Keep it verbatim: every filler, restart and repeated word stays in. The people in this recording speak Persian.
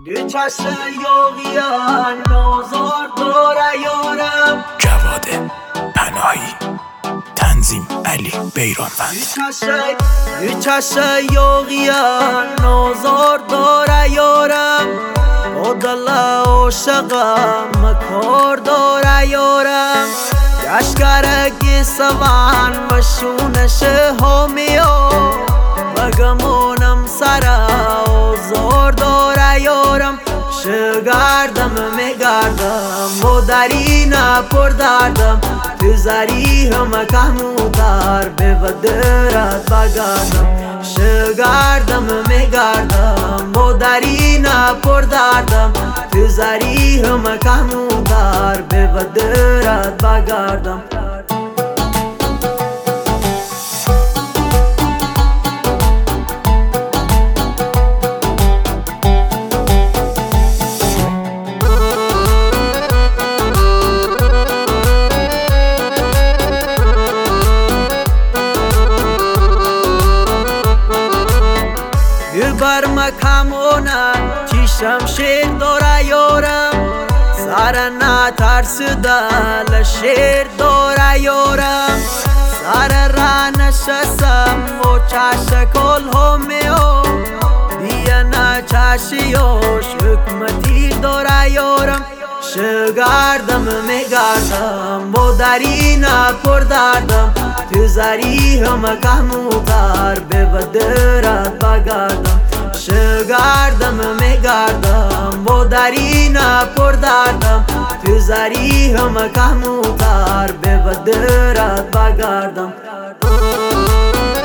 دو چشم یوغیان نوزار دوره یارم جواد پناهی تنظیم علی بیرانوند. دو چشم یوغیان نوزار دوره یارم با دل عاشقم مکار دوره یارم گشگرگی سوان مشونش همیو بگمونم سرا و زور دوره یارم شگردم میگردم و درینا پر دردم تو زری همه کمودار به ودرت بگردم شگردم میگردم و درینا پر دردم تو زری همه کمودار به ودرت بگردم. بر مکمونه چیشم شیر دوره یارم سر نترسده لشیر دوره یارم سر را نشستم و چش کل همیو بیا نه چشیوش حکمتی دوره یارم شگردم میگردم و درینا پر دردم تو زری همه کمودار به ودرت بگردم شگردم میگردم و درینا پر دردم تو زری همه کمودار به ودرت بگردم.